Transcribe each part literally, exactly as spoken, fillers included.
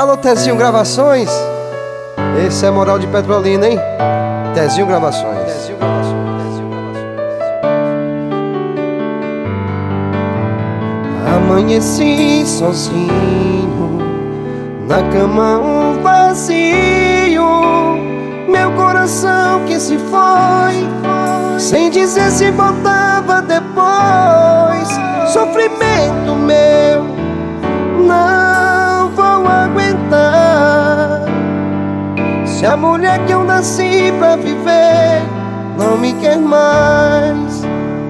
Alô, Tezinho Gravações. Esse é moral de Petrolina, hein? Tezinho Gravações. Tezinho Gravações. Tezinho Gravações. Amanheci sozinho, na cama um vazio, meu coração que se foi, sem dizer se voltava depois. Sofrimento meu, não vou aguentar. Se a mulher que eu nasci pra viver não me quer mais.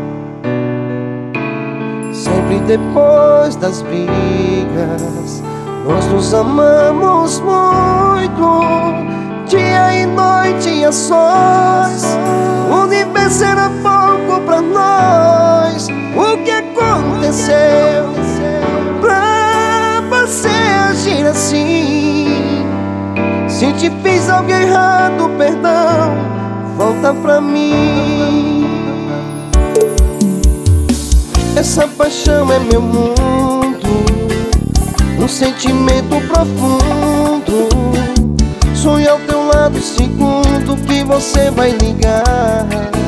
Sempre depois das brigas nós nos amamos muito, dia e noite a sós. O universo era pouco pra nós. O que aconteceu pra você agir assim? Se te fiz algo errado, perdão, volta pra mim. Essa paixão é meu mundo, um sentimento profundo. Sonho ao teu lado, segundo que você vai ligar.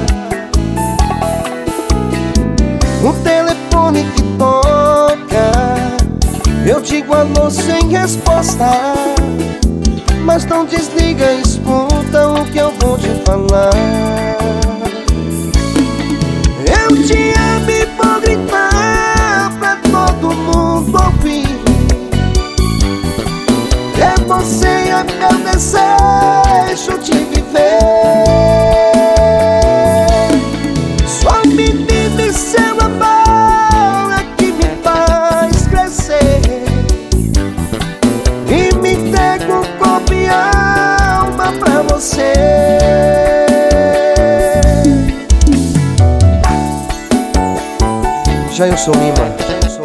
O telefone que toca, eu digo alô sem resposta, mas não desliga, escuta o que eu vou te falar. Eu te amo e vou gritar pra todo mundo ouvir. É você, é meu desejo de viver. Só me vive seu amor é que me faz crescer, e me entrego corpo e alma pra você. Jailson Lima.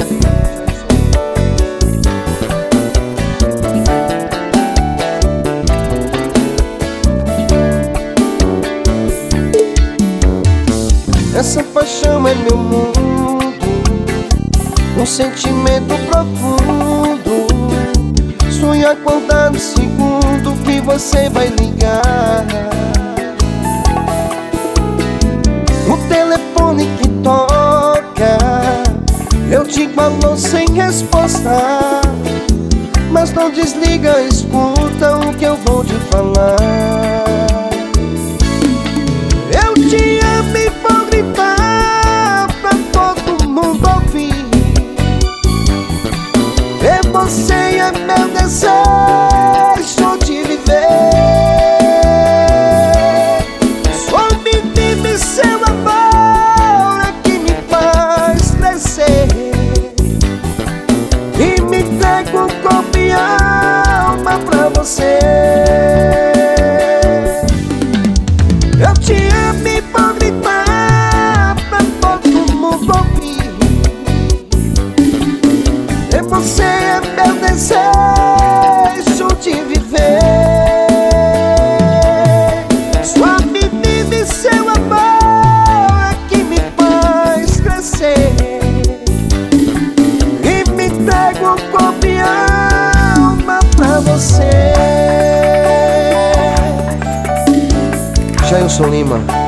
Essa paixão é meu mundo, um sentimento profundo. Sonho acordado, segundo que você vai ligar. O telefone que toca, eu digo alô sem resposta, mas não desliga, escuta o que eu vou te falar. Eu te amo e vou gritar pra todo mundo ouvir. E você é meu desejo de viver. Só me vive seu amor é que me faz crescer, e me entrego corpo e alma pra você. Eu te amo e vou gritar pra todo mundo ouvir. E você é meu desejo de viver. Só me vive seu amor é que me faz crescer, e me entrego corpo e alma pra você. Jailson Lima.